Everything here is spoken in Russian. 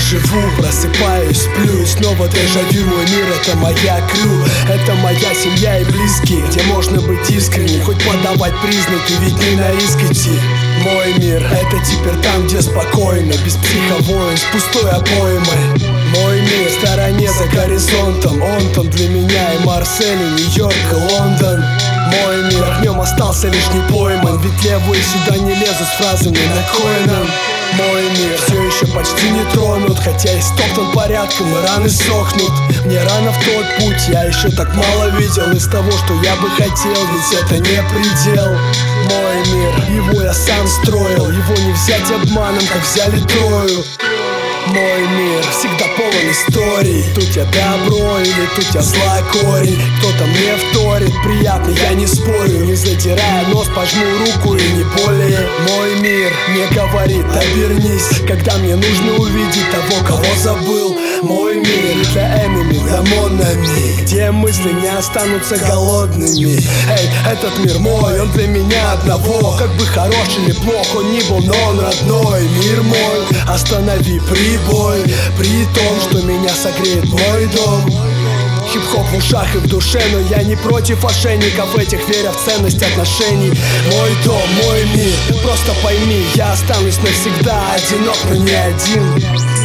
живу, просыпаюсь, сплю и снова дежавю. Мой мир — это моя крю, это моя семья и близкие, где можно быть искренним, хоть подавать признаки, ведь не на риск идти. Мой мир — это теперь там, где спокойно, без психовоин, с пустой обоймой. Мой мир в стороне за горизонтом, он там для меня и Марсель, и Нью-Йорк, и Лондон. Мой мир, в нем остался лишь не пойман, ведь левые сюда не лезут с фразами на коином. Мой мир все еще почти не тронут, хотя и стоптан порядком, и раны сохнут. Мне рано в тот путь, я еще так мало видел из того, что я бы хотел, ведь это не предел. Мой мир, его я сам строил, его не взять обманом, как взяли Трою. Мой мир всегда полон историй, тут я добро или тут я зла корень. Кто-то мне вторит, приятно, я не спорю, не задирая нос, пожму руку и не более. Мой мир мне говорит, обернись, когда мне нужно увидеть того, кого забыл. Мой мир для enemy, для монами, где мысли не останутся голодными. Эй, этот мир мой, он для меня одного, как бы хорош или плох он ни был, но он родной. Мир мой, останови прибой, при том, что меня согреет мой дом. Хип-хоп в ушах и в душе, но я не против ошейников этих, веря в ценность отношений. Мой дом, мой мир, просто пойми, я останусь навсегда одинок, но не один.